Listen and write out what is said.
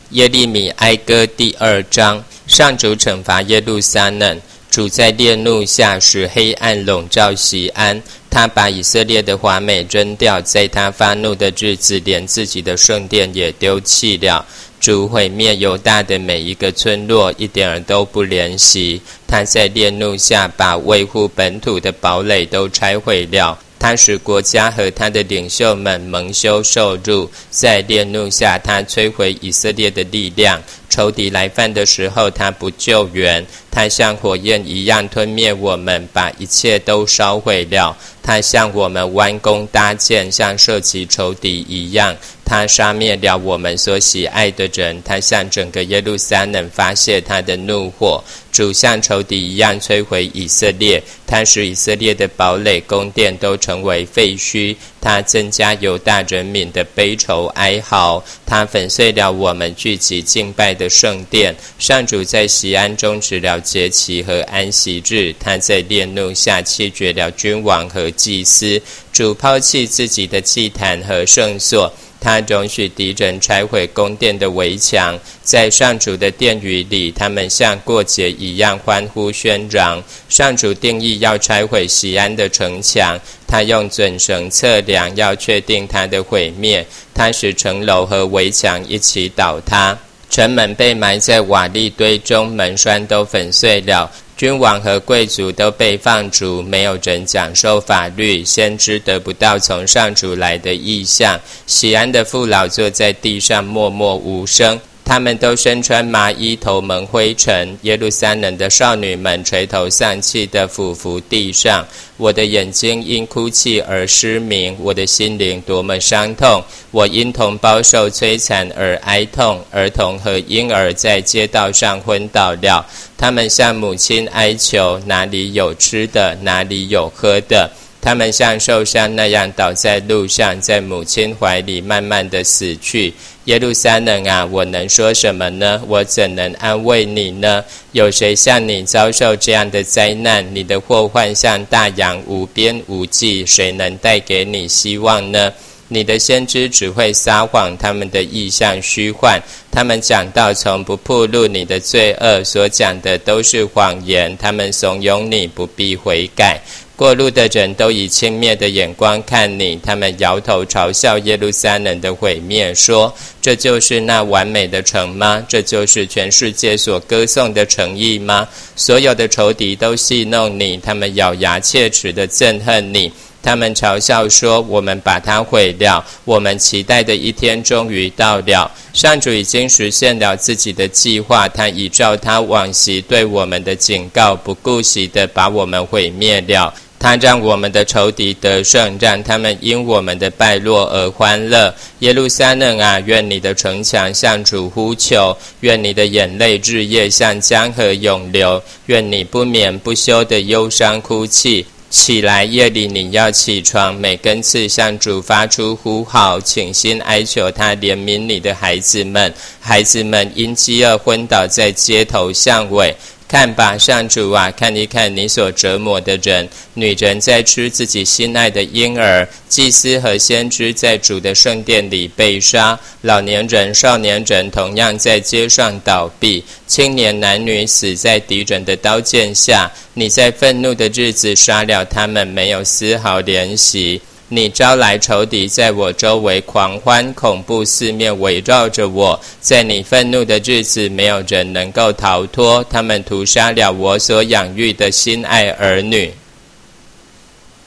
耶利米哀歌第2章。上主惩罚耶路撒冷，主在烈怒下使黑暗笼罩锡安。他把以色列的华美扔掉，在他发怒的日子，连自己的圣殿也丢弃了。主毁灭犹大的每一个村落，一点儿都不怜惜。他在烈怒下把维护本土的堡垒都拆毁了。他使国家和他的领袖们蒙羞受辱，在烈怒下他摧毁以色列的力量。仇敌来犯的时候，他不救援，他像火焰一样吞灭我们，把一切都烧毁了。他向我们弯弓搭箭，像射击仇敌一样。他杀灭了我们所喜爱的人，他向整个耶路撒冷发泄他的怒火。主像仇敌一样摧毁以色列，他使以色列的堡垒宫殿都成为废墟。他增加犹大人民的悲愁哀嚎，他粉碎了我们聚集敬拜的圣殿。上主在锡安终止了节期和安息日，他在烈怒下弃绝了君王和祭司。主抛弃自己的祭坛和圣所，他容许敌人拆毁宫殿的围墙。在上主的殿宇里，他们像过节一样欢呼喧嚷。上主定义要拆毁锡安的城墙，他用准绳测量，要确定它的毁灭。他使城楼和围墙一起倒塌，城门被埋在瓦砾堆中，门栓都粉碎了。君王和贵族都被放逐，没有人讲授法律，先知得不到从上主来的意象。锡安的父老坐在地上默默无声，他们都身穿麻衣，头蒙灰尘。耶路撒冷的少女们垂头丧气地俯伏地上。我的眼睛因哭泣而失明，我的心灵多么伤痛。我因同胞受摧残而哀痛，儿童和婴儿在街道上昏倒了。他们向母亲哀求，哪里有吃的，哪里有喝的。他们像受伤那样倒在路上，在母亲怀里慢慢地死去。耶路撒冷啊，我能说什么呢？我怎能安慰你呢？有谁像你遭受这样的灾难？你的祸患像大洋，无边无际，谁能带给你希望呢？你的先知只会撒谎，他们的意象虚幻。他们讲道从不暴露你的罪恶，所讲的都是谎言。他们怂恿你不必悔改。过路的人都以轻蔑的眼光看你，他们摇头嘲笑耶路撒冷的毁灭，说：这就是那完美的城吗？这就是全世界所歌颂的诚意吗？所有的仇敌都戏弄你，他们咬牙切齿地憎恨你。他们嘲笑说：我们把它毁了，我们期待的一天终于到了。上主已经实现了自己的计划，他依照他往昔对我们的警告，不顾惜地把我们毁灭了。他让我们的仇敌得胜，让他们因我们的败落而欢乐。耶路撒冷啊，愿你的城墙向主呼求，愿你的眼泪日夜向江河涌流，愿你不眠不休的忧伤哭泣。起来，夜里你要起床，每根刺向主发出呼号，倾心哀求他怜悯你的孩子们。孩子们因饥饿昏倒在街头巷尾。看吧，上主啊，看一看你所折磨的人。女人在吃自己心爱的婴儿，祭司和先知在主的圣殿里被杀，老年人少年人同样在街上倒闭，青年男女死在敌人的刀剑下。你在愤怒的日子杀了他们，没有丝毫怜惜。你招来仇敌在我周围狂欢，恐怖四面围绕着我。在你愤怒的日子，没有人能够逃脱，他们屠杀了我所养育的心爱儿女。